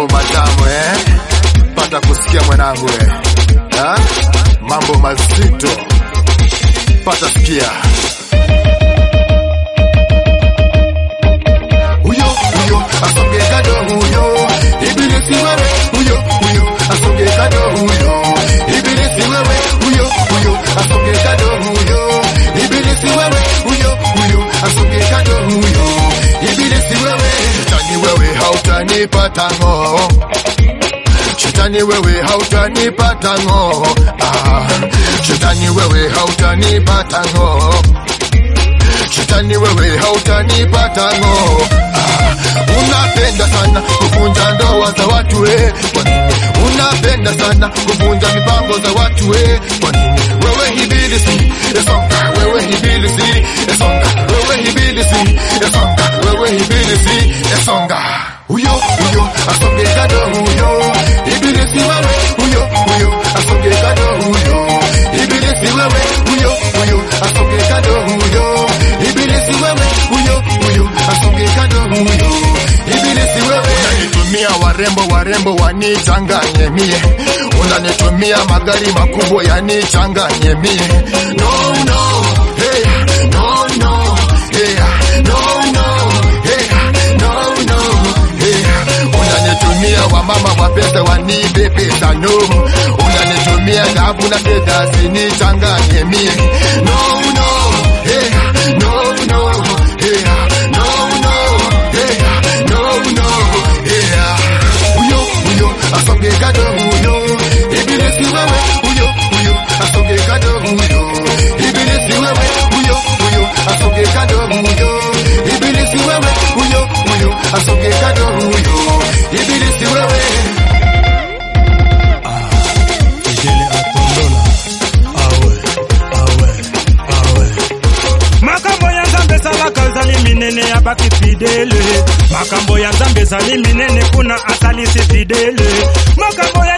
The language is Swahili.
mambo matamu pata kusikia mwanangu mambo mazito pata sikia. Huyo asonge kado huyo ibilisi wewe, huyo asonge kado huyo ibilisi wewe, huyo asonge kado huyo ibilisi wewe, huyo asonge kado huyo ibilisi wewe. Shetani wewe hautanipata ngo, shetani wewe hautanipata ngo, shetani wewe hautanipata ngo, shetani wewe hautanipata ngo. Unapenda sana kuvunja ndoa za watu kwa nini? Unapenda sana kuvunja mipango za watu kwa nini? Wewe ibilisi esonga, wewe ibilisi esonga, wewe ibilisi esonga, wewe ibilisi esonga. Huyo asonge kado huyo ibilisi wewe, huyo asonge kado huyo ibilisi wewe, huyo asonge kado huyo ibilisi wewe, huyo asonge kado huyo ibilisi wewe. Unanitumia warembo wanichanganye mie, unanitumia magari makubwa yanichanganye mie. No hey, no hey, no hey, no hey. Unanitumia wamama wapesa wanibebesa no, unanitumia dhahabu na fedha zinichanganye mie. No hey, no hey, no hey, no hey. Huyo asonge kado huyo ibilisi wewe, huyo asonge kado huyo ibilisi wewe, huyo asonge kado huyo ibilisi wewe, huyo asonge kado huyo ibilisi wewe. Ijele atondola awe makambo ya Nzambe sala kazali minene ya baki fidele, makambo ya Nzambe sali minene kuna asali si fidele, makambo ya